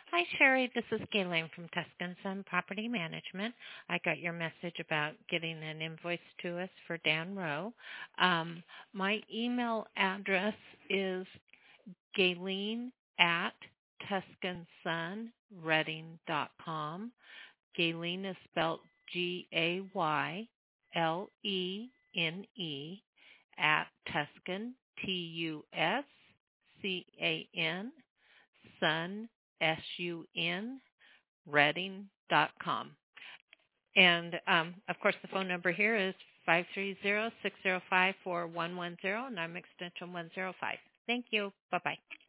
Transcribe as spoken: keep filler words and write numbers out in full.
Hi, Sherry. This is Gayleen from Tuscan Sun Property Management. I got your message about getting an invoice to us for Dan Rowe. Um, my email address is Gayleen at tuscan sun reading dot com. Gayleen is spelled G A Y L E N E at Tuscan, T U S C A N, Sun, S U N, reading dot com. And, um, of course, the phone number here is five three zero, six zero five, four one one zero, and I'm extension one zero five. Thank you. Bye-bye.